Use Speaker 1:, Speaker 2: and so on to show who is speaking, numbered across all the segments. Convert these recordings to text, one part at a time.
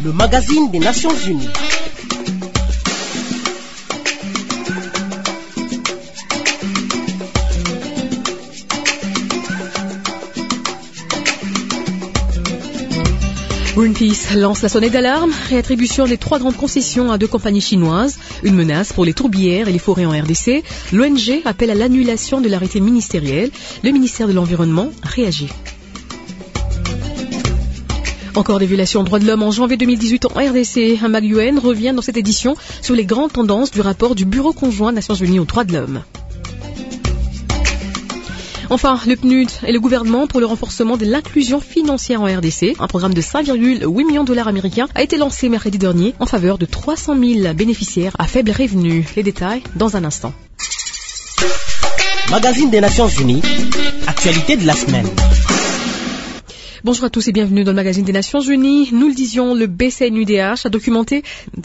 Speaker 1: le magazine des Nations Unies.
Speaker 2: Greenpeace lance la sonnette d'alarme, réattribution des 3 grandes concessions à 2 compagnies chinoises, une menace pour les tourbières et les forêts en RDC. L'ONG appelle à l'annulation de l'arrêté ministériel. Le ministère de l'Environnement réagit. Encore des violations de droits de l'homme en janvier 2018 en RDC. Un mag UN revient dans cette édition sur les grandes tendances du rapport du Bureau conjoint des Nations Unies aux droits de l'homme. Enfin, le PNUD et le gouvernement pour le renforcement de l'inclusion financière en RDC. Un programme de 5,8 millions de dollars américains a été lancé mercredi dernier en faveur de 300 000 bénéficiaires à faible revenu. Les détails dans un instant.
Speaker 1: Magazine des Nations Unies, actualité de la semaine.
Speaker 2: Bonjour à tous et bienvenue dans le magazine des Nations Unies. Nous le disions, le BCNUDH a documenté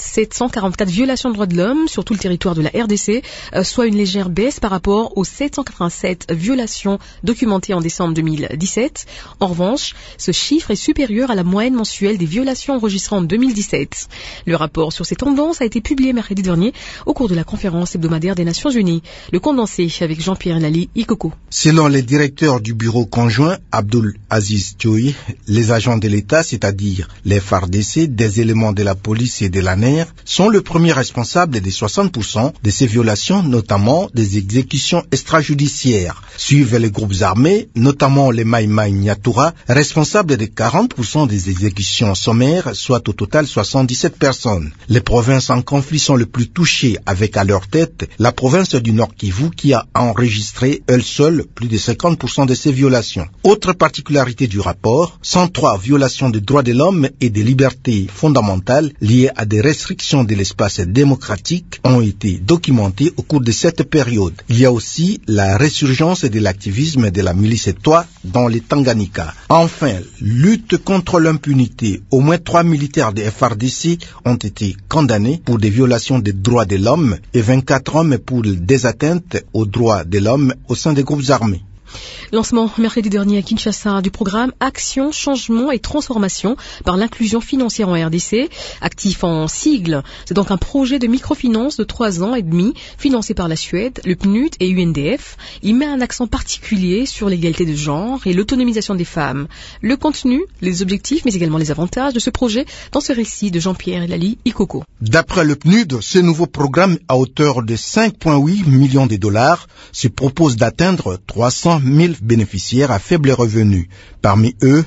Speaker 2: 744 violations de droits de l'homme sur tout le territoire de la RDC, soit une légère baisse par rapport aux 787 violations documentées en décembre 2017. En revanche, ce chiffre est supérieur à la moyenne mensuelle des violations enregistrées en 2017. Le rapport sur ces tendances a été publié mercredi dernier au cours de la conférence hebdomadaire des Nations Unies. Le condensé avec Jean-Pierre Lali Ikoko.
Speaker 3: Selon les directeurs du bureau conjoint, Abdul Aziz Joui, les agents de l'État, c'est-à-dire les FARDC, des éléments de la police et de l'ANER, sont le premier responsable des 60% de ces violations, notamment des exécutions extrajudiciaires. Suivent les groupes armés, notamment les Mai Mai Nyatura, responsables de 40% des exécutions sommaires, soit au total 77 personnes. Les provinces en conflit sont les plus touchées, avec à leur tête la province du Nord Kivu qui a enregistré elle seule plus de 50% de ces violations. Autre particularité du rapport, 103 violations des droits de l'homme et des libertés fondamentales liées à des restrictions de l'espace démocratique ont été documentées au cours de cette période. Il y a aussi la résurgence de l'activisme de la milice Etwa dans les Tanganyika. Enfin, lutte contre l'impunité. Au moins 3 militaires de FARDC ont été condamnés pour des violations des droits de l'homme et 24 hommes pour des atteintes aux droits de l'homme au sein des groupes armés.
Speaker 2: Lancement mercredi dernier à Kinshasa du programme Action, Changement et Transformation par l'inclusion financière en RDC. Actif en sigle, c'est donc un projet de microfinance de 3 ans et demi financé par la Suède, le PNUD et UNDF. Il met un accent particulier sur l'égalité de genre et l'autonomisation des femmes. Le contenu, les objectifs mais également les avantages de ce projet dans ce récit de Jean-Pierre Lali Ikoko.
Speaker 3: D'après le PNUD, ce nouveau programme à hauteur de 5,8 millions de dollars se propose d'atteindre 300 000 bénéficiaires à faible revenu. Parmi eux,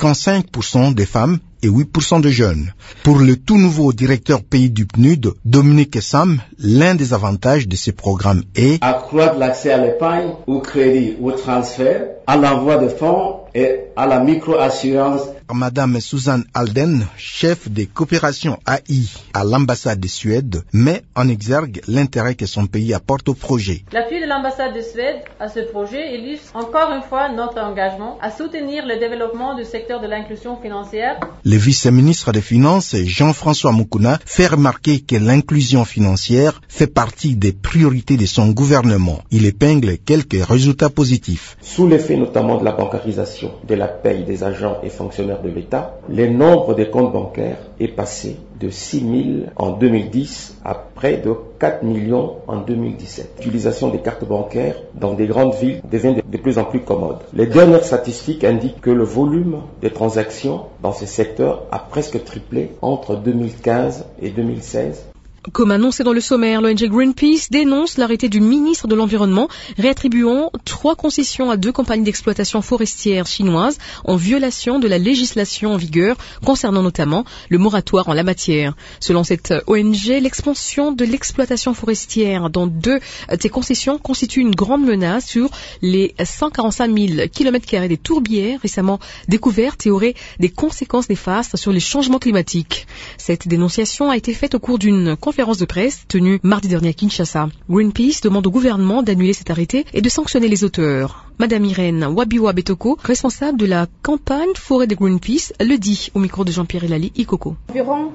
Speaker 3: 55% des femmes et 8% de jeunes. Pour le tout nouveau directeur pays du PNUD, Dominique Sam, l'un des avantages de ces programmes est
Speaker 4: accroître l'accès à l'épargne, au crédit, au transfert, à l'envoi de fonds et à la micro-assurance.
Speaker 3: Madame Suzanne Alden, chef des coopérations AI à l'ambassade de Suède, met en exergue l'intérêt que son pays apporte au projet.
Speaker 5: L'appui de l'ambassade de Suède à ce projet illustre encore une fois notre engagement à soutenir le développement du secteur de l'inclusion financière.
Speaker 3: Le vice-ministre des Finances, Jean-François Mukuna, fait remarquer que l'inclusion financière fait partie des priorités de son gouvernement. Il épingle quelques résultats positifs.
Speaker 6: Sous l'effet notamment de la bancarisation de la paye des agents et fonctionnaires de l'État, le nombre de comptes bancaires est passé de 6 000 en 2010 à près de 4 millions en 2017. L'utilisation des cartes bancaires dans des grandes villes devient de plus en plus commode. Les dernières statistiques indiquent que le volume des transactions dans ce secteur a presque triplé entre 2015 et 2016.
Speaker 2: Comme annoncé dans le sommaire, l'ONG Greenpeace dénonce l'arrêté du ministre de l'Environnement réattribuant 3 concessions à 2 compagnies d'exploitation forestière chinoises en violation de la législation en vigueur concernant notamment le moratoire en la matière. Selon cette ONG, l'expansion de l'exploitation forestière dans 2 de ces concessions constitue une grande menace sur les 145 000 km² des tourbières récemment découvertes et aurait des conséquences néfastes sur les changements climatiques. Cette dénonciation a été faite au cours d'une conférence de presse tenue mardi dernier à Kinshasa. Greenpeace demande au gouvernement d'annuler cet arrêté et de sanctionner les auteurs. Madame Irène Wabiwa Betoko, responsable de la campagne forêt de Greenpeace, le dit au micro de Jean-Pierre Lali Ikoko.
Speaker 7: Environ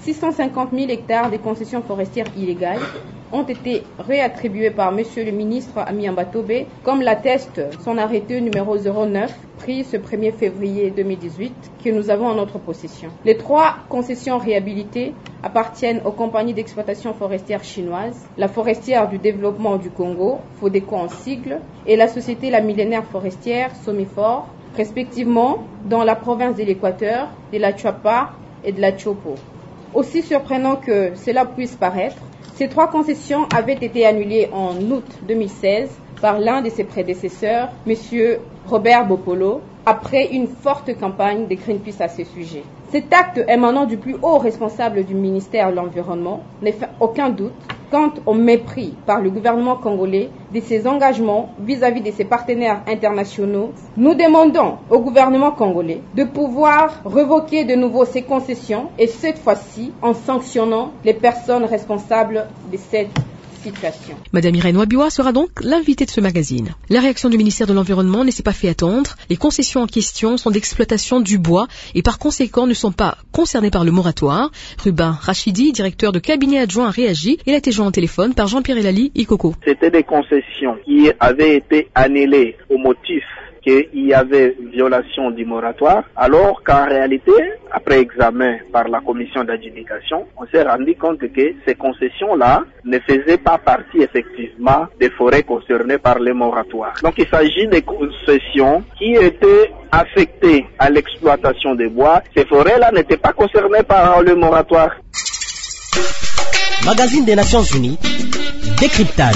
Speaker 7: 650 000 hectares de concessions forestières illégales ont été réattribués par Monsieur le ministre Amiamba Tobe, comme l'atteste son arrêté numéro 09 pris ce 1er février 2018 que nous avons en notre possession. Les 3 concessions réhabilitées appartiennent aux compagnies d'exploitation forestière chinoises, la Forestière du Développement du Congo, FODECO en sigle, et la Société La Millénaire Forestière, Somifor, respectivement dans la province de l'Équateur, de la Chuapa et de la Chopo. Aussi surprenant que cela puisse paraître, ces 3 concessions avaient été annulées en août 2016 par l'un de ses prédécesseurs, M. Robert Bopolo, après une forte campagne de Greenpeace à ce sujet. Cet acte émanant du plus haut responsable du ministère de l'Environnement ne fait aucun doute quant au mépris par le gouvernement congolais de ses engagements vis-à-vis de ses partenaires internationaux. Nous demandons au gouvernement congolais de pouvoir révoquer de nouveau ces concessions et cette fois-ci en sanctionnant les personnes responsables de cette situation.
Speaker 2: Madame Irène Wabiwa sera donc l'invitée de ce magazine. La réaction du ministère de l'Environnement ne s'est pas fait attendre. Les concessions en question sont d'exploitation du bois et par conséquent ne sont pas concernées par le moratoire. Ruben Rachidi, directeur de cabinet adjoint, a réagi. Il a été joint au téléphone par Jean-Pierre Elali, Ikoko.
Speaker 8: C'était des concessions qui avaient été annulées au motif qu'il y avait violation du moratoire, alors qu'en réalité, après examen par la commission d'adjudication, on s'est rendu compte que ces concessions-là ne faisaient pas partie effectivement des forêts concernées par le moratoire. Donc il s'agit des concessions qui étaient affectées à l'exploitation des bois. Ces forêts-là n'étaient pas concernées par le moratoire.
Speaker 1: Magazine des Nations Unies, décryptage.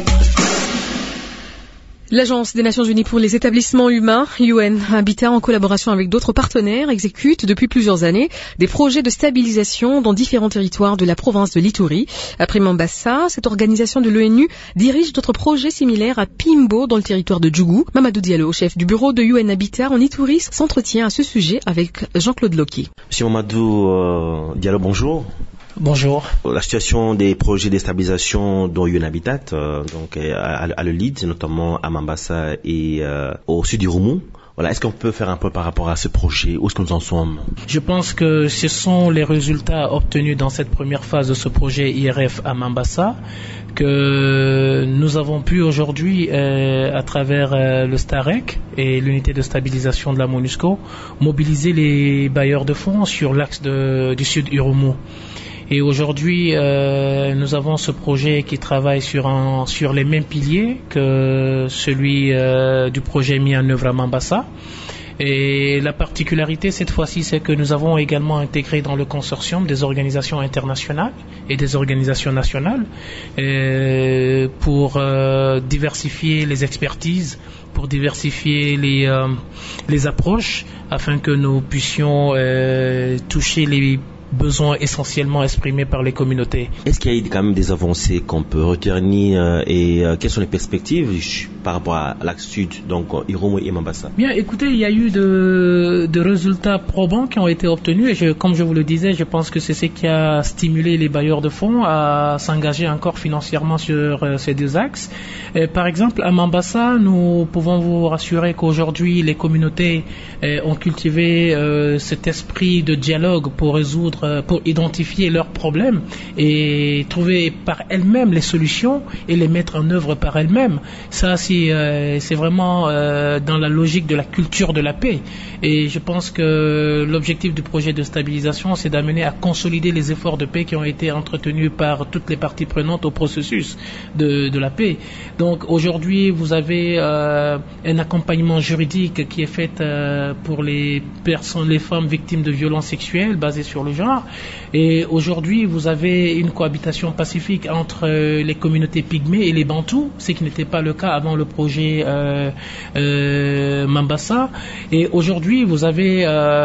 Speaker 2: L'Agence des Nations Unies pour les établissements humains, UN Habitat, en collaboration avec d'autres partenaires, exécute depuis plusieurs années des projets de stabilisation dans différents territoires de la province de l'Ituri. Après Mambasa, cette organisation de l'ONU dirige d'autres projets similaires à Pimbo dans le territoire de Djougou. Mamadou Diallo, chef du bureau de UN Habitat en Ituri, s'entretient à ce sujet avec Jean-Claude Loki.
Speaker 9: Monsieur Mamadou Diallo, bonjour.
Speaker 10: Bonjour.
Speaker 9: La situation des projets de stabilisation dont UN Habitat donc à le lead, notamment à Mambasa et au sud du Roumou. Voilà, est-ce qu'on peut faire un peu par rapport à ce projet? Où est-ce que nous en sommes?
Speaker 10: Je pense que ce sont les résultats obtenus dans cette première phase de ce projet IRF à Mambasa que nous avons pu aujourd'hui, à travers le STAREC et l'unité de stabilisation de la MONUSCO, mobiliser les bailleurs de fonds sur l'axe du sud du Roumou. Et aujourd'hui, nous avons ce projet qui travaille sur les mêmes piliers que celui du projet mis en œuvre à Mambasa. Et la particularité cette fois-ci, c'est que nous avons également intégré dans le consortium des organisations internationales et des organisations nationales pour diversifier les expertises, pour diversifier les approches, afin que nous puissions toucher les besoins essentiellement exprimés par les communautés.
Speaker 9: Est-ce qu'il y a quand même des avancées qu'on peut retenir et quelles sont les perspectives par rapport à l'axe sud, donc Irumu et Mambasa?
Speaker 10: Bien, écoutez, il y a eu de résultats probants qui ont été obtenus et comme je vous le disais, je pense que c'est ce qui a stimulé les bailleurs de fonds à s'engager encore financièrement sur ces deux axes. Par exemple, à Mambasa, nous pouvons vous rassurer qu'aujourd'hui, les communautés ont cultivé cet esprit de dialogue pour identifier leurs problèmes et trouver par elles-mêmes les solutions et les mettre en œuvre par elles-mêmes. Ça, c'est vraiment dans la logique de la culture de la paix. Et je pense que l'objectif du projet de stabilisation, c'est d'amener à consolider les efforts de paix qui ont été entretenus par toutes les parties prenantes au processus de la paix. Donc aujourd'hui, vous avez un accompagnement juridique qui est fait pour les femmes victimes de violences sexuelles basées sur le genre. Et aujourd'hui, vous avez une cohabitation pacifique entre les communautés pygmées et les bantous, ce qui n'était pas le cas avant le projet Mambasa. Et aujourd'hui, vous avez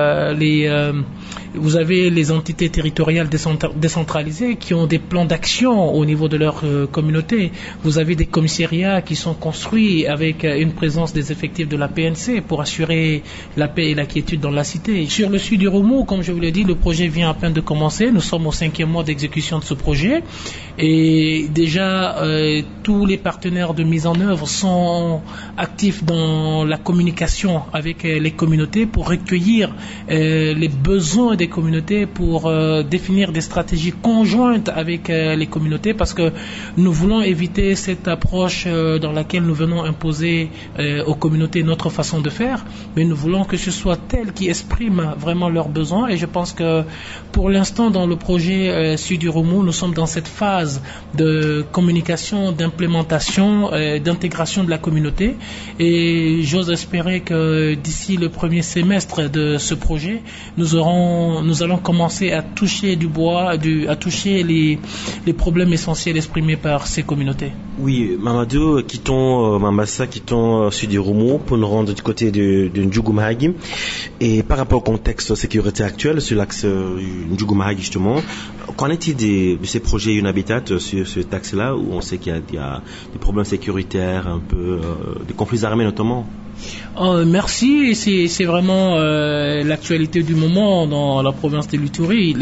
Speaker 10: les entités territoriales décentralisées qui ont des plans d'action au niveau de leur communauté. Vous avez des commissariats qui sont construits avec une présence des effectifs de la PNC pour assurer la paix et la quiétude dans la cité. Sur le sud du Roumou, comme je vous l'ai dit, le projet vient à peine de commencer. Nous sommes au 5e mois d'exécution de ce projet et déjà tous les partenaires de mise en œuvre sont actifs dans la communication avec les communautés pour recueillir les besoins des communautés pour définir des stratégies conjointes avec les communautés, parce que nous voulons éviter cette approche dans laquelle nous venons imposer aux communautés notre façon de faire, mais nous voulons que ce soit elles qui expriment vraiment leurs besoins. Et je pense que pour l'instant, dans le projet Sud Urumu, nous sommes dans cette phase de communication, d'implémentation, d'intégration de la communauté, et j'ose espérer que d'ici le premier semestre de ce projet, nous allons commencer à toucher du bois, à toucher les problèmes essentiels exprimés par ces communautés.
Speaker 9: Oui, Mamadou, quittons Mambasa, quittons Sud Urumu pour nous rendre du côté de Ndjougou Mahagi. Et par rapport au contexte sécurité actuel sur l'axe Ndjougou Mahagi justement, qu'en est-il de ces projets UNABITAT sur cet axe-là, où on sait qu'il y a des problèmes sécuritaires, un peu des conflits armés notamment?
Speaker 10: Merci, c'est vraiment l'actualité du moment dans la province de l'Ituri,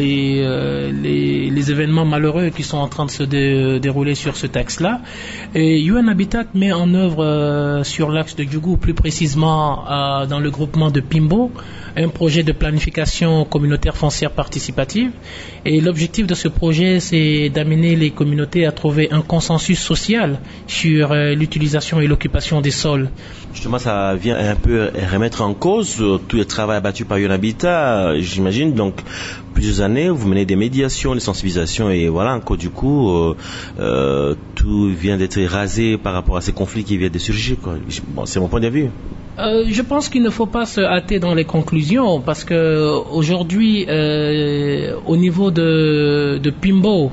Speaker 10: les événements malheureux qui sont en train de se dérouler sur ce axe-là. Et UNABITAT met en œuvre sur l'axe de Djougou, plus précisément dans le groupement de Pimbo, un projet de planification communautaire foncière participative. Et l'objectif de ce projet, c'est d'amener les communautés à trouver un consensus social sur l'utilisation et l'occupation des sols.
Speaker 9: Justement, ça vient un peu remettre en cause tout le travail abattu par UNABITAT, j'imagine. Donc, plusieurs années, vous menez des médiations, des sensibilisations, et voilà, encore du coup, tout vient d'être rasé par rapport à ces conflits qui viennent de surgir, quoi. Bon, c'est mon point de vue.
Speaker 10: Je pense qu'il ne faut pas se hâter dans les conclusions, parce que aujourd'hui, au niveau de Pimbo,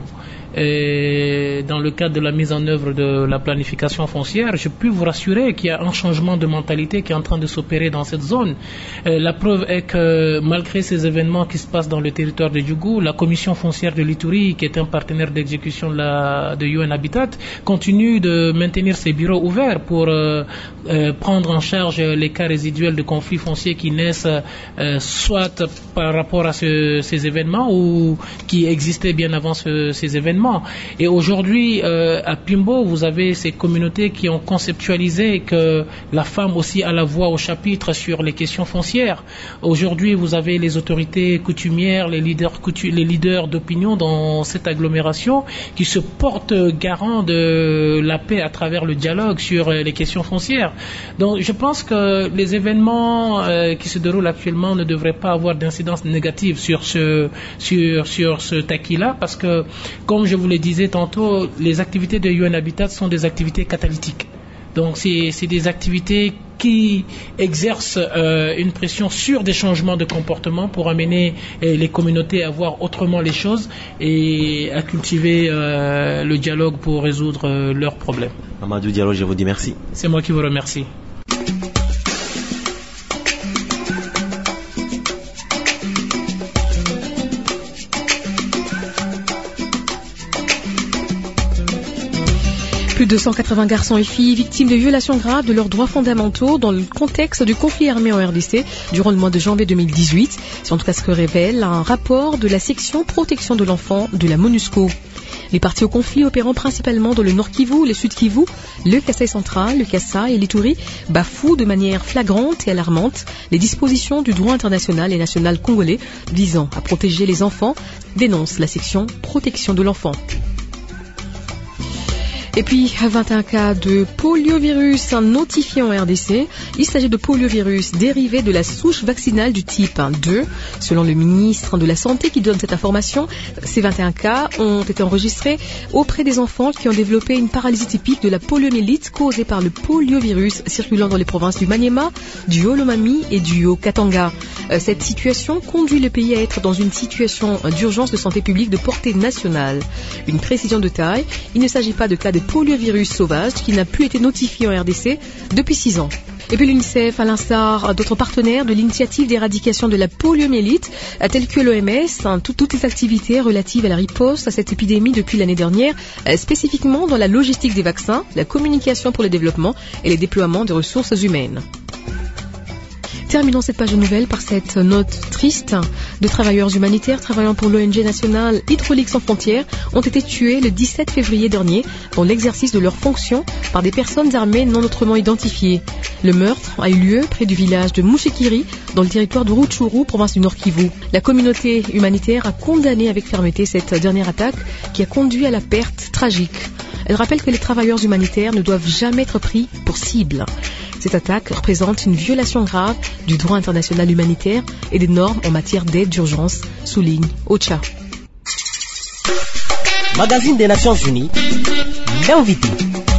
Speaker 10: et dans le cadre de la mise en œuvre de la planification foncière, je peux vous rassurer qu'il y a un changement de mentalité qui est en train de s'opérer dans cette zone. La preuve est que malgré ces événements qui se passent dans le territoire de Djougou, la commission foncière de l'Ituri, qui est un partenaire d'exécution de UNABITAT, continue de maintenir ses bureaux ouverts pour prendre en charge les cas résiduels de conflits fonciers qui naissent soit par rapport à ces événements ou qui existaient bien avant ces événements. Et aujourd'hui, à Pimbo, vous avez ces communautés qui ont conceptualisé que la femme aussi a la voix au chapitre sur les questions foncières. Aujourd'hui, vous avez les autorités coutumières, les leaders d'opinion dans cette agglomération qui se portent garant de la paix à travers le dialogue sur les questions foncières. Donc, je pense que les événements qui se déroulent actuellement ne devraient pas avoir d'incidence négative sur ce acquis-là, parce que, comme je vous le disais tantôt, les activités de UNABITAT sont des activités catalytiques. Donc c'est des activités qui exercent une pression sur des changements de comportement pour amener les communautés à voir autrement les choses et à cultiver le dialogue pour résoudre leurs problèmes.
Speaker 9: Amadou Diallo, je vous dis merci.
Speaker 10: C'est moi qui vous remercie.
Speaker 2: Plus de 180 garçons et filles victimes de violations graves de leurs droits fondamentaux dans le contexte du conflit armé en RDC durant le mois de janvier 2018. C'est en tout cas ce que révèle un rapport de la section protection de l'enfant de la MONUSCO. Les parties au conflit opérant principalement dans le Nord Kivu, le Sud Kivu, le Kasaï central, le Kasaï et l'Ituri bafouent de manière flagrante et alarmante les dispositions du droit international et national congolais visant à protéger les enfants, dénonce la section protection de l'enfant. Et puis, 21 cas de poliovirus notifiés en RDC. Il s'agit de poliovirus dérivé de la souche vaccinale du type 2. Selon le ministre de la Santé qui donne cette information, ces 21 cas ont été enregistrés auprès des enfants qui ont développé une paralysie typique de la poliomyélite causée par le poliovirus circulant dans les provinces du Maniema, du Haut-Lomami et du Haut-Katanga. Cette situation conduit le pays à être dans une situation d'urgence de santé publique de portée nationale. Une précision de taille, il ne s'agit pas de cas de poliovirus sauvage qui n'a plus été notifié en RDC depuis 6 ans. Et puis l'UNICEF, à l'instar d'autres partenaires de l'initiative d'éradication de la poliomyélite, telles que l'OMS, toutes les activités relatives à la riposte à cette épidémie depuis l'année dernière, spécifiquement dans la logistique des vaccins, la communication pour le développement et les déploiements de ressources humaines. Terminons cette page de nouvelles par cette note triste. Deux travailleurs humanitaires travaillant pour l'ONG nationale Hydraulique sans frontières ont été tués le 17 février dernier dans l'exercice de leurs fonctions par des personnes armées non autrement identifiées. Le meurtre a eu lieu près du village de Mouchekiri, dans le territoire de Rutshuru, province du Nord Kivu. La communauté humanitaire a condamné avec fermeté cette dernière attaque qui a conduit à la perte tragique. Elle rappelle que les travailleurs humanitaires ne doivent jamais être pris pour cible. Cette attaque représente une violation grave du droit international humanitaire et des normes en matière d'aide d'urgence, souligne OCHA.
Speaker 1: Magazine des Nations Unies, l'invité.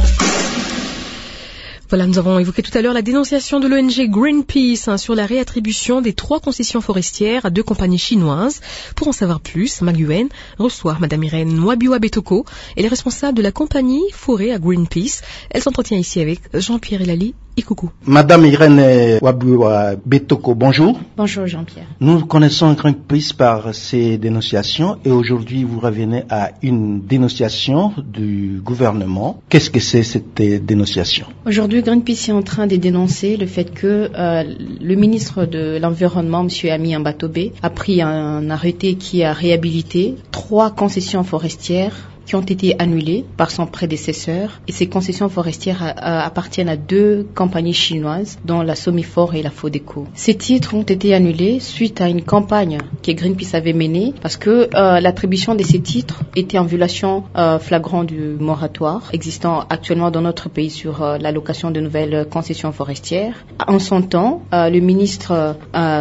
Speaker 2: Voilà, nous avons évoqué tout à l'heure la dénonciation de l'ONG Greenpeace sur la réattribution des 3 concessions forestières à 2 compagnies chinoises. Pour en savoir plus, Maguen reçoit Madame Irène Nwabiwa-Betoko. Elle est responsable de la compagnie forêt à Greenpeace. Elle s'entretient ici avec Jean-Pierre Elali. Coucou.
Speaker 3: Madame Irène Nwabiwa-Betoko, bonjour.
Speaker 11: Bonjour Jean-Pierre.
Speaker 3: Nous connaissons Greenpeace par ces dénonciations et aujourd'hui vous revenez à une dénonciation du gouvernement. Qu'est-ce que c'est cette dénonciation?
Speaker 11: Aujourd'hui, Greenpeace est en train de dénoncer le fait que le ministre de l'Environnement, M. Ami Mbatobe, a pris un arrêté qui a réhabilité 3 concessions forestières qui ont été annulées par son prédécesseur. Et ces concessions forestières appartiennent à 2 compagnies chinoises, dont la Somifor et la Fodeco. Ces titres ont été annulés suite à une campagne que Greenpeace avait menée parce que l'attribution de ces titres était en violation flagrante du moratoire existant actuellement dans notre pays sur l'allocation de nouvelles concessions forestières. En son temps, le ministre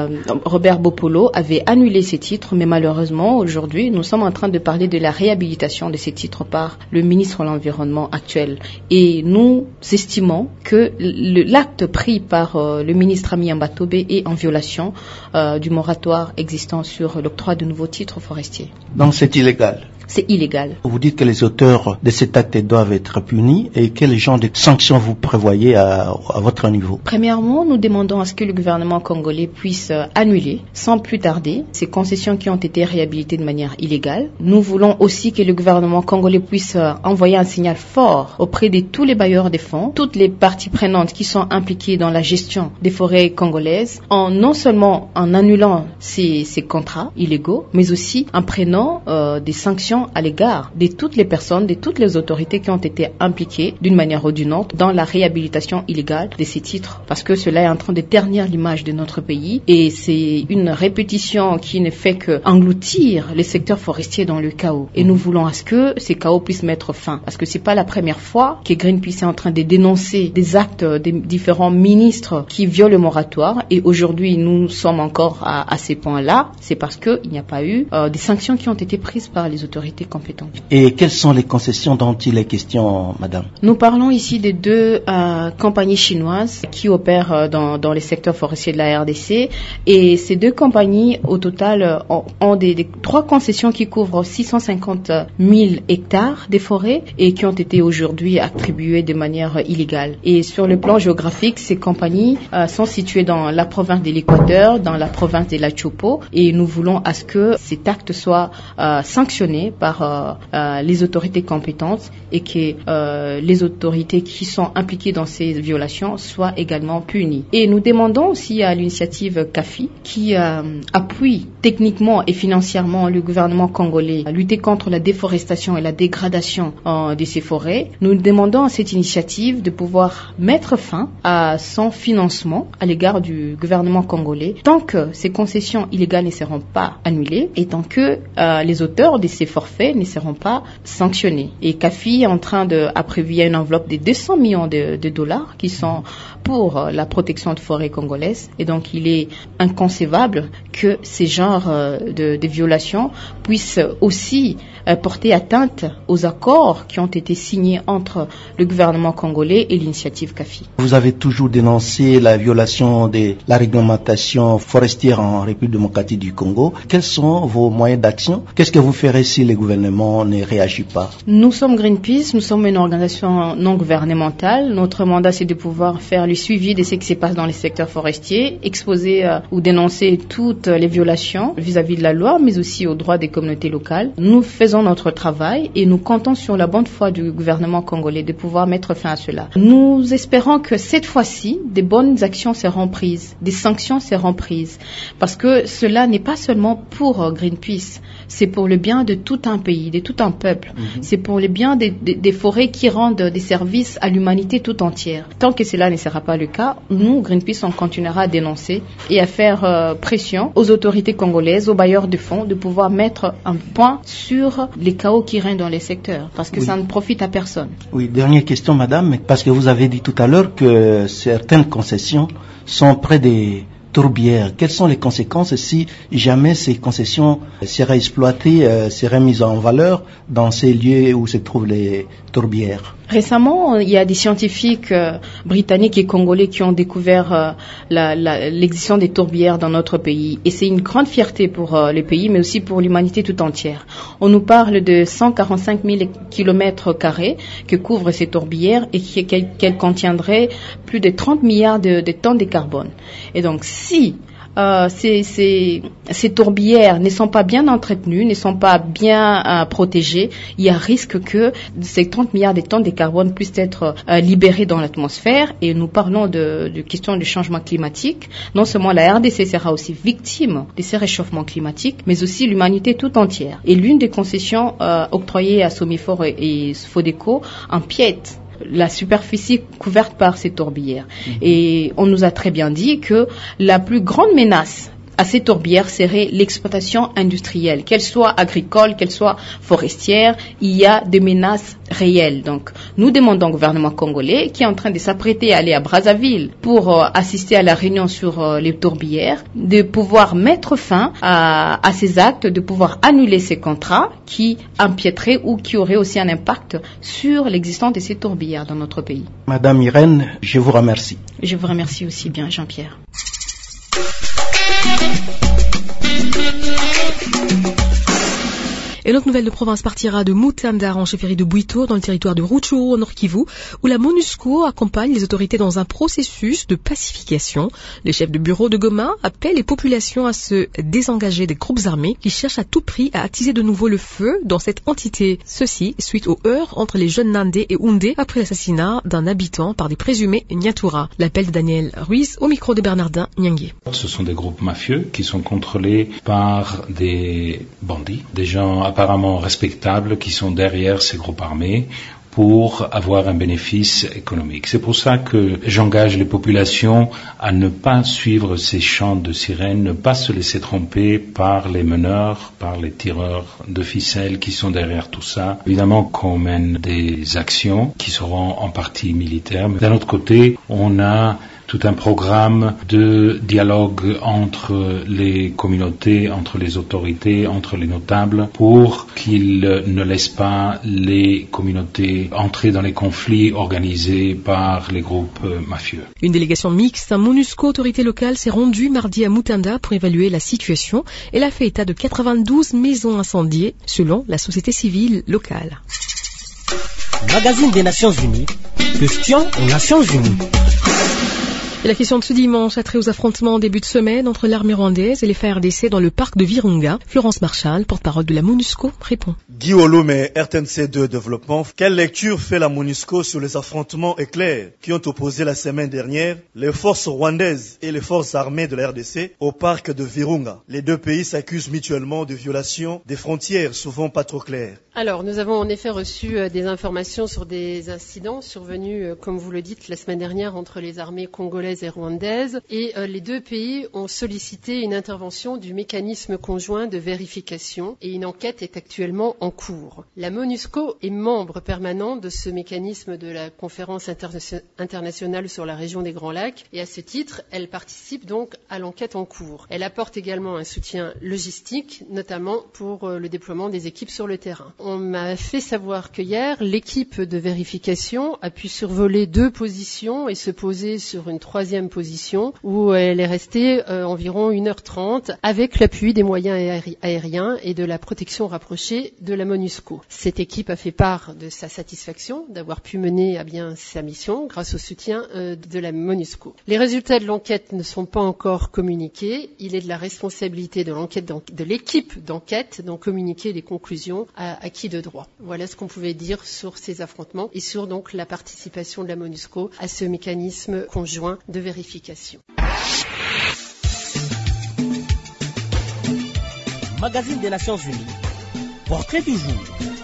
Speaker 11: Robert Bopolo avait annulé ces titres, mais malheureusement, aujourd'hui, nous sommes en train de parler de la réhabilitation de ces titres par le ministre de l'Environnement actuel. Et nous estimons que l'acte pris par le ministre Ami Mbatobe est en violation du moratoire existant sur l'octroi de nouveaux titres forestiers.
Speaker 3: Donc c'est illégal?
Speaker 11: C'est illégal.
Speaker 3: Vous dites que les auteurs de cet acte doivent être punis et quel genre de sanctions vous prévoyez à votre niveau?
Speaker 11: Premièrement, nous demandons à ce que le gouvernement congolais puisse annuler sans plus tarder ces concessions qui ont été réhabilitées de manière illégale. Nous voulons aussi que le gouvernement congolais puisse envoyer un signal fort auprès de tous les bailleurs des fonds, toutes les parties prenantes qui sont impliquées dans la gestion des forêts congolaises, non seulement en annulant ces contrats illégaux, mais aussi en prenant des sanctions à l'égard de toutes les personnes, de toutes les autorités qui ont été impliquées d'une manière ou d'une autre dans la réhabilitation illégale de ces titres, parce que cela est en train de ternir l'image de notre pays et c'est une répétition qui ne fait que engloutir les secteurs forestiers dans le chaos. Et nous voulons à ce que ces chaos puissent mettre fin, parce que c'est pas la première fois que Greenpeace est en train de dénoncer des actes des différents ministres qui violent le moratoire et aujourd'hui nous sommes encore à ces points-là, c'est parce qu'il n'y a pas eu des sanctions qui ont été prises par les autorités compétentes.
Speaker 3: Et quelles sont les concessions dont il est question, madame?
Speaker 11: Nous parlons ici de 2 compagnies chinoises qui opèrent dans les secteurs forestiers de la RDC et ces 2 compagnies au total ont des 3 concessions qui couvrent 650 000 hectares de forêts et qui ont été aujourd'hui attribuées de manière illégale. Et sur le plan géographique, ces compagnies sont situées dans la province de l'Équateur, dans la province de la Chopo et nous voulons à ce que cet acte soit sanctionné par les autorités compétentes et que les autorités qui sont impliquées dans ces violations soient également punies. Et nous demandons aussi à l'initiative CAFI qui appuie techniquement et financièrement le gouvernement congolais à lutter contre la déforestation et la dégradation de ces forêts. Nous demandons à cette initiative de pouvoir mettre fin à son financement à l'égard du gouvernement congolais tant que ces concessions illégales ne seront pas annulées et tant que les auteurs de ces forfaits ne seront pas sanctionnés. Et CAFI est en train d'attribuer une enveloppe de 200 millions de dollars qui sont pour la protection de forêts congolaises. Et donc, il est inconcevable que ces genres de violations puissent aussi porter atteinte aux accords qui ont été signés entre le gouvernement congolais et l'initiative CAFI.
Speaker 3: Vous avez toujours dénoncé la violation de la réglementation forestière en République démocratique du Congo. Quels sont vos moyens d'action? Qu'est-ce que vous ferez si le
Speaker 12: gouvernement ne réagit pas?
Speaker 11: Nous sommes Greenpeace, nous sommes une organisation non gouvernementale. Notre mandat, c'est de pouvoir faire le suivi de ce qui se passe dans les secteurs forestiers, exposer ou dénoncer toutes les violations vis-à-vis de la loi, mais aussi aux droits des communautés locales. Nous faisons notre travail et nous comptons sur la bonne foi du gouvernement congolais de pouvoir mettre fin à cela. Nous espérons que cette fois-ci, des bonnes actions seront prises, des sanctions seront prises, parce que cela n'est pas seulement pour Greenpeace, c'est pour le bien de tout un pays, de tout un peuple. C'est pour le bien des forêts qui rendent des services à l'humanité tout entière. Tant que cela ne sera pas le cas, nous, Greenpeace, on continuera à dénoncer et à faire pression aux autorités congolaises, aux bailleurs de fonds, de pouvoir mettre un point sur les chaos qui règnent dans les secteurs, parce que ça ne profite à personne.
Speaker 12: Oui, dernière question, madame, parce que vous avez dit tout à l'heure que certaines concessions sont près des tourbières. Quelles sont les conséquences si jamais ces concessions seraient exploitées, seraient mises en valeur dans ces lieux où se trouvent les tourbières?
Speaker 11: Récemment, il y a des scientifiques britanniques et congolais qui ont découvert l'existence des tourbières dans notre pays. Et c'est une grande fierté pour le pays, mais aussi pour l'humanité tout entière. On nous parle de 145 000 km² que couvrent ces tourbières et qu'elles contiendraient plus de 30 milliards de tonnes de carbone. Et donc, si ces tourbières ne sont pas bien entretenues, ne sont pas bien protégées, il y a risque que ces 30 milliards de tonnes de carbone puissent être libérées dans l'atmosphère. Et nous parlons de questions de changement climatique. Non seulement la RDC sera aussi victime de ces réchauffements climatiques, mais aussi l'humanité tout entière. Et l'une des concessions octroyées à Somifor et Fodeco empiète la superficie couverte par ces tourbières. Et on nous a très bien dit que la plus grande menace à ces tourbières serait l'exploitation industrielle, qu'elle soit agricole, qu'elle soit forestière. Il y a des menaces réelles. Donc, nous demandons au gouvernement congolais, qui est en train de s'apprêter à aller à Brazzaville pour assister à la réunion sur les tourbières, de pouvoir mettre fin à ces actes, de pouvoir annuler ces contrats qui empiéteraient ou qui auraient aussi un impact sur l'existence de ces tourbières dans notre pays.
Speaker 12: Madame Irène, je vous remercie.
Speaker 11: Je vous remercie aussi bien, Jean-Pierre.
Speaker 2: Et notre nouvelle de province partira de Mutanda en chefferie de Bwito dans le territoire de Rutshuru au Nord Kivu, où la MONUSCO accompagne les autorités dans un processus de pacification. Le chef de bureau de Goma appelle les populations à se désengager des groupes armés qui cherchent à tout prix à attiser de nouveau le feu dans cette entité. Ceci suite aux heurts entre les jeunes Nandé et Oundé après l'assassinat d'un habitant par des présumés Nyatura. L'appel de Daniel Ruiz au micro de Bernardin Nyangué.
Speaker 13: Ce sont des groupes mafieux qui sont contrôlés par des bandits, des gens apparemment respectables qui sont derrière ces groupes armés pour avoir un bénéfice économique. C'est pour ça que j'engage les populations à ne pas suivre ces chants de sirènes, ne pas se laisser tromper par les meneurs, par les tireurs de ficelles qui sont derrière tout ça. Évidemment qu'on mène des actions qui seront en partie militaires, mais d'un autre côté, on a tout un programme de dialogue entre les communautés, entre les autorités, entre les notables, pour qu'ils ne laissent pas les communautés entrer dans les conflits organisés par les groupes mafieux.
Speaker 2: Une délégation mixte, un MONUSCO autorité locale, s'est rendue mardi à Mutanda pour évaluer la situation. Elle a fait état de 92 maisons incendiées, selon la société civile locale.
Speaker 1: Magazine des Nations Unies, question aux Nations Unies.
Speaker 2: Et la question de ce dimanche a trait aux affrontements en début de semaine entre l'armée rwandaise et les FARDC dans le parc de Virunga. Florence Marchal, porte-parole de la MONUSCO, répond.
Speaker 14: Guy Olume, RTNC2 Développement. Quelle lecture fait la MONUSCO sur les affrontements éclairs qui ont opposé la semaine dernière les forces rwandaises et les forces armées de la RDC au parc de Virunga? Les deux pays s'accusent mutuellement de violation des frontières souvent pas trop claires.
Speaker 15: Alors, nous avons en effet reçu des informations sur des incidents survenus, comme vous le dites, la semaine dernière entre les armées congolaises et rwandaises. Et les deux pays ont sollicité une intervention du mécanisme conjoint de vérification et une enquête est actuellement en cours. La MONUSCO est membre permanent de ce mécanisme de la conférence internationale sur la région des Grands Lacs et à ce titre, elle participe donc à l'enquête en cours. Elle apporte également un soutien logistique, notamment pour le déploiement des équipes sur le terrain. On m'a fait savoir que hier, l'équipe de vérification a pu survoler 2 positions et se poser sur une 3e position où elle est restée environ 1h30 avec l'appui des moyens aériens et de la protection rapprochée de la MONUSCO. Cette équipe a fait part de sa satisfaction d'avoir pu mener à bien sa mission grâce au soutien de la MONUSCO. Les résultats de l'enquête ne sont pas encore communiqués. Il est de la responsabilité de l'équipe d'enquête d'en communiquer les conclusions à qui de droit. Voilà ce qu'on pouvait dire sur ces affrontements et sur donc la participation de la MONUSCO à ce mécanisme conjoint de vérification.
Speaker 1: Magazine des Nations Unies. Portrait du jour.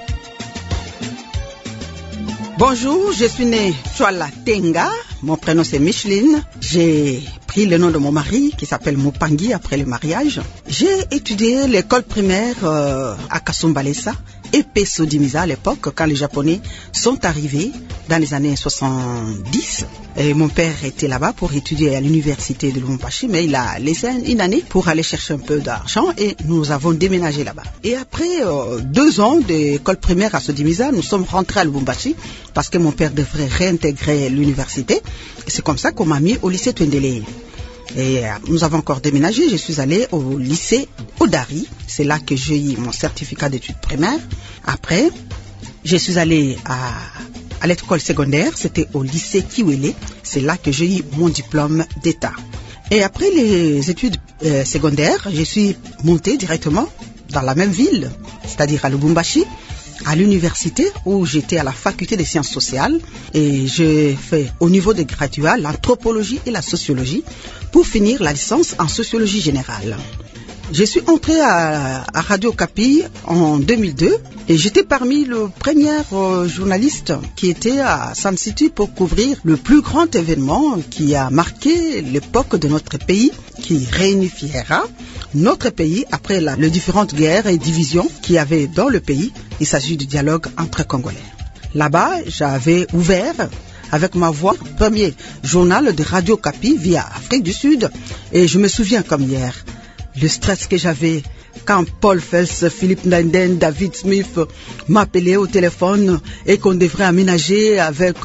Speaker 16: Bonjour, je suis née Chouala Tenga. Mon prénom c'est Micheline. J'ai pris le nom de mon mari qui s'appelle Mopangi après le mariage. J'ai étudié l'école primaire à Kasumbalesa et Pesodimisa à l'époque quand les Japonais sont arrivés dans les années 70. Et mon père était là-bas pour étudier à l'université de Lubumbashi, mais il a laissé une année pour aller chercher un peu d'argent et nous avons déménagé là-bas. Et après 2 ans d'école primaire à Sodimisa, nous sommes rentrés à Lubumbashi parce que mon père devrait réintégrer l'université. Et c'est comme ça qu'on m'a mis au lycée Twendele. Et nous avons encore déménagé, je suis allée au lycée Odari. C'est là que j'ai eu mon certificat d'études primaires. Après, je suis allée à l'école secondaire, c'était au lycée Kiwele. C'est là que j'ai eu mon diplôme d'État. Et après les études secondaires, je suis montée directement dans la même ville, c'est-à-dire à Lubumbashi, à l'université où j'étais à la faculté des sciences sociales. Et j'ai fait au niveau des graduats l'anthropologie et la sociologie pour finir la licence en sociologie générale. Je suis entrée à Radio Okapi en 2002 et j'étais parmi les premiers journalistes qui étaient à San City pour couvrir le plus grand événement qui a marqué l'époque de notre pays, qui réunifiera notre pays après les différentes guerres et divisions qu'il y avait dans le pays. Il s'agit du dialogue entre Congolais. Là-bas, j'avais ouvert avec ma voix le premier journal de Radio Okapi via Afrique du Sud et je me souviens comme hier le stress que j'avais quand Paul Fels, Philippe Ndenden, David Smith m'appelaient au téléphone et qu'on devrait aménager avec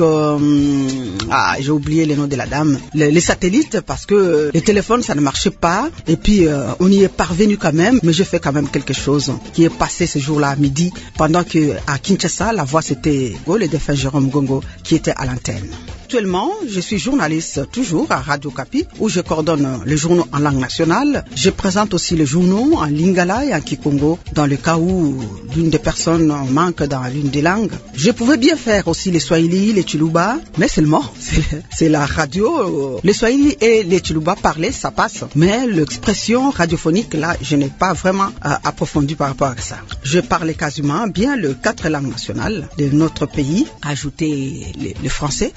Speaker 16: j'ai oublié le nom de la dame, les satellites, parce que les téléphones ça ne marchait pas et puis on y est parvenu quand même, mais j'ai fait quand même quelque chose qui est passé ce jour-là à midi, pendant que à Kinshasa la voix c'était le défunt Jérôme Gongo qui était à l'antenne. Actuellement, je suis journaliste toujours à Radio Okapi où je coordonne les journaux en langue nationale. Je présente aussi les journaux en lingala et en kikongo dans le cas où l'une des personnes manque dans l'une des langues. Je pouvais bien faire aussi les swahili, les tsholuba, mais seulement c'est la radio. Les swahili et les tsholuba parlés, ça passe. Mais l'expression radiophonique, là, je n'ai pas vraiment approfondi par rapport à ça. Je parle quasiment bien les 4 langues nationales de notre pays, ajouter le français.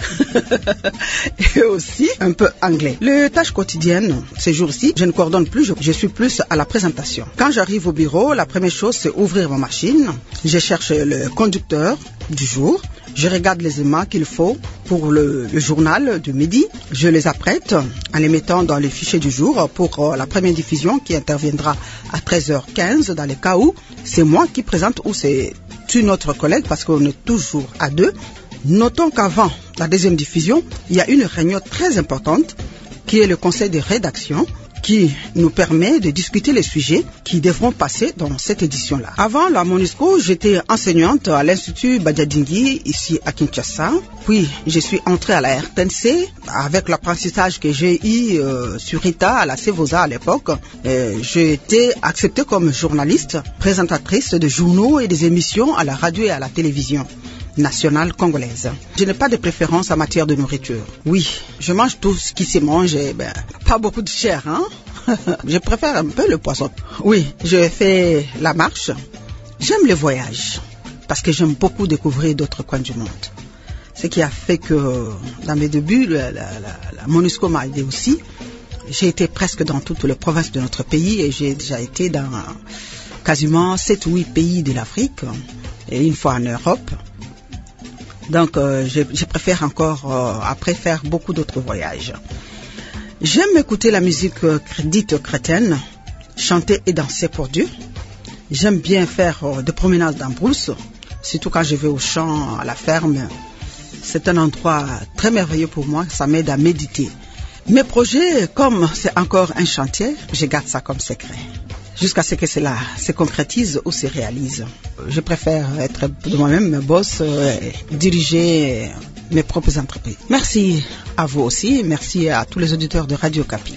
Speaker 16: Et aussi un peu anglais. Les tâches quotidiennes, ces jours-ci, je ne coordonne plus, je suis plus à la présentation. Quand j'arrive au bureau, la première chose, c'est ouvrir ma machine. Je cherche le conducteur du jour. Je regarde les éléments qu'il faut pour le journal du midi. Je les apprête en les mettant dans les fichiers du jour pour la première diffusion qui interviendra à 13h15 dans les cas où c'est moi qui présente ou c'est une autre collègue parce qu'on est toujours à 2. Notons qu'avant la deuxième diffusion, il y a une réunion très importante qui est le conseil de rédaction qui nous permet de discuter les sujets qui devront passer dans cette édition-là. Avant la MONUSCO, j'étais enseignante à l'Institut Badiadingui ici à Kinshasa. Puis, je suis entrée à la RTNC avec l'apprentissage que j'ai eu sur Rita à la Cevosa à l'époque. J'ai été acceptée comme journaliste, présentatrice de journaux et des émissions à la radio et à la télévision nationale congolaise. Je n'ai pas de préférence en matière de nourriture. Oui, je mange tout ce qui se mange, pas beaucoup de chair, hein. Je préfère un peu le poisson. Oui, je fais la marche. J'aime les voyages parce que j'aime beaucoup découvrir d'autres coins du monde. Ce qui a fait que dans mes débuts, la MONUSCO m'a aidé aussi. J'ai été presque dans toutes les provinces de notre pays et j'ai déjà été dans quasiment 7 ou 8 pays de l'Afrique et une fois en Europe. Donc, je préfère encore, après, faire beaucoup d'autres voyages. J'aime écouter la musique dite chrétienne, chanter et danser pour Dieu. J'aime bien faire des promenades dans brousse, surtout quand je vais au champ, à la ferme. C'est un endroit très merveilleux pour moi, ça m'aide à méditer. Mes projets, comme c'est encore un chantier, je garde ça comme secret. jusqu'à ce que cela se concrétise ou se réalise. Je préfère être de moi-même boss, diriger mes propres entreprises. Merci à vous aussi, merci à tous les auditeurs de Radio Okapi.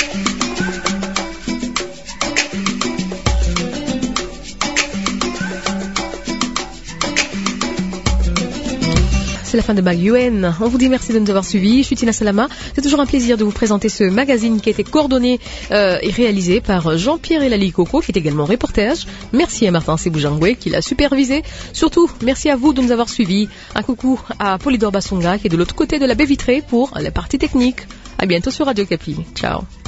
Speaker 2: C'est la fin de Mag UN. On vous dit merci de nous avoir suivis. Je suis Tina Salama. C'est toujours un plaisir de vous présenter ce magazine qui a été coordonné et réalisé par Jean-Pierre Elali Coco, qui est également reportage. Merci à Martin Seboujangwe qui l'a supervisé. Surtout, merci à vous de nous avoir suivis. Un coucou à Polydor Bassonga qui est de l'autre côté de la baie vitrée pour la partie technique. À bientôt sur Radio Okapi. Ciao.